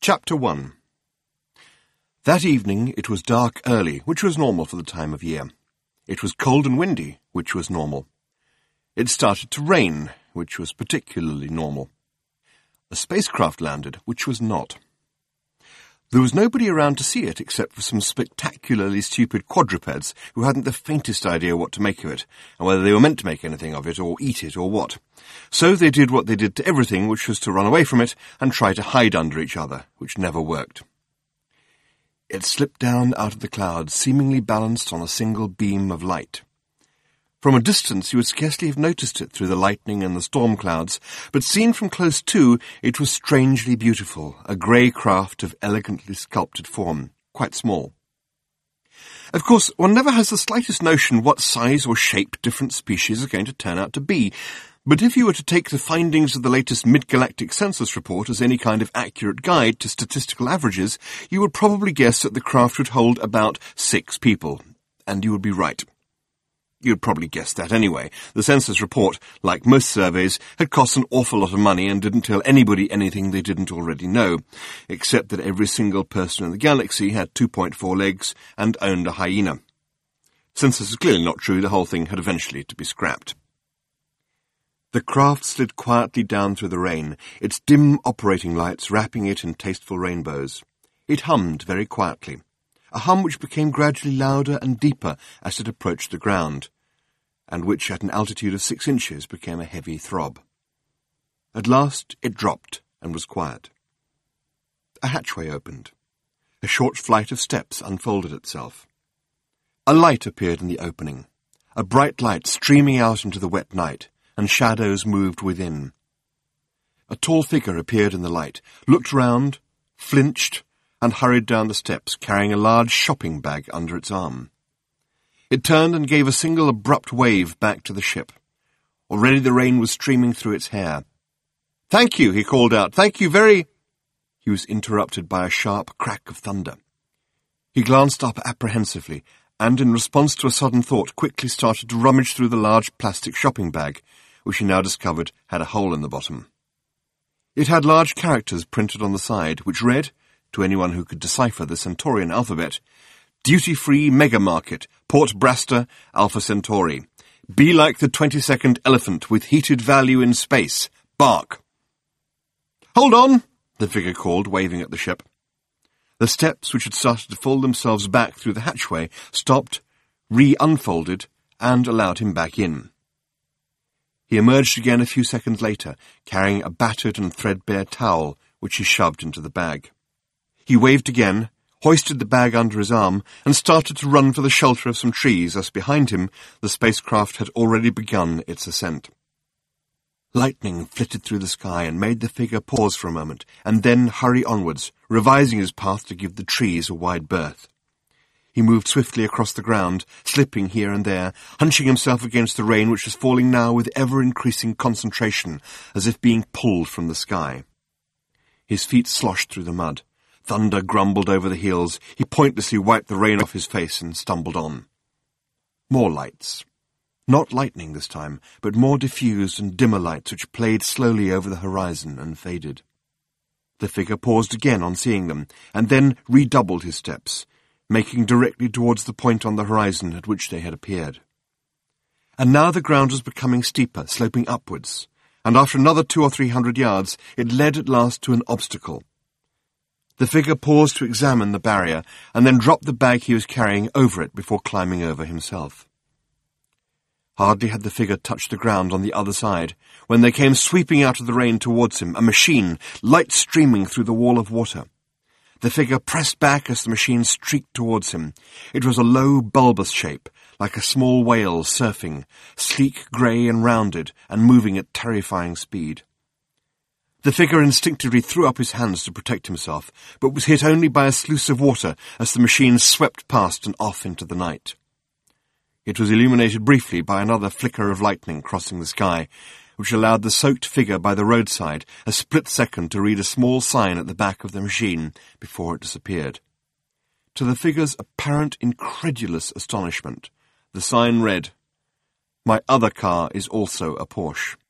Chapter 1. That evening it was dark early, which was normal for the time of year. It was cold and windy, which was normal. It started to rain, which was particularly normal. A spacecraft landed, which was not. There was nobody around to see it except for some spectacularly stupid quadrupeds who hadn't the faintest idea what to make of it, and whether they were meant to make anything of it, or eat it, or what. So they did what they did to everything, which was to run away from it and try to hide under each other, which never worked. It slipped down out of the clouds, seemingly balanced on a single beam of light. From a distance you would scarcely have noticed it through the lightning and the storm clouds, but seen from close to, it was strangely beautiful, a grey craft of elegantly sculpted form, quite small. Of course, one never has the slightest notion what size or shape different species are going to turn out to be, but if you were to take the findings of the latest mid-galactic census report as any kind of accurate guide to statistical averages, you would probably guess that the craft would hold about 6 people, and you would be right. You'd probably guess that anyway. The census report, like most surveys, had cost an awful lot of money and didn't tell anybody anything they didn't already know, except that every single person in the galaxy had 2.4 legs and owned a hyena. Since this is clearly not true, the whole thing had eventually to be scrapped. The craft slid quietly down through the rain, its dim operating lights wrapping it in tasteful rainbows. It hummed very quietly, a hum which became gradually louder and deeper as it approached the ground, and which at an altitude of 6 inches became a heavy throb. At last it dropped and was quiet. A hatchway opened. A short flight of steps unfolded itself. A light appeared in the opening, a bright light streaming out into the wet night, and shadows moved within. A tall figure appeared in the light, looked round, flinched, and hurried down the steps, carrying a large shopping bag under its arm. It turned and gave a single abrupt wave back to the ship. Already the rain was streaming through its hair. "Thank you," he called out. "Thank you very—" He was interrupted by a sharp crack of thunder. He glanced up apprehensively, and in response to a sudden thought quickly started to rummage through the large plastic shopping bag, which he now discovered had a hole in the bottom. It had large characters printed on the side, which read, to anyone who could decipher the Centaurian alphabet, "Duty-free mega market, Port Brasta, Alpha Centauri. Be like the 22nd elephant with heated value in space. Bark." "Hold on," the figure called, waving at the ship. The steps, which had started to fold themselves back through the hatchway, stopped, re-unfolded, and allowed him back in. He emerged again a few seconds later, carrying a battered and threadbare towel, which he shoved into the bag. He waved again, hoisted the bag under his arm, and started to run for the shelter of some trees, as behind him the spacecraft had already begun its ascent. Lightning flitted through the sky and made the figure pause for a moment, and then hurry onwards, revising his path to give the trees a wide berth. He moved swiftly across the ground, slipping here and there, hunching himself against the rain which was falling now with ever-increasing concentration, as if being pulled from the sky. His feet sloshed through the mud. Thunder grumbled over the hills. He pointlessly wiped the rain off his face and stumbled on. More lights. Not lightning this time, but more diffused and dimmer lights which played slowly over the horizon and faded. The figure paused again on seeing them, and then redoubled his steps, making directly towards the point on the horizon at which they had appeared. And now the ground was becoming steeper, sloping upwards, and after another 200 or 300 yards, it led at last to an obstacle. The figure paused to examine the barrier, and then dropped the bag he was carrying over it before climbing over himself. Hardly had the figure touched the ground on the other side, when there came sweeping out of the rain towards him a machine, light streaming through the wall of water. The figure pressed back as the machine streaked towards him. It was a low, bulbous shape, like a small whale surfing, sleek, grey and rounded, and moving at terrifying speed. The figure instinctively threw up his hands to protect himself, but was hit only by a sluice of water as the machine swept past and off into the night. It was illuminated briefly by another flicker of lightning crossing the sky, which allowed the soaked figure by the roadside a split second to read a small sign at the back of the machine before it disappeared. To the figure's apparent incredulous astonishment, the sign read, "My other car is also a Porsche."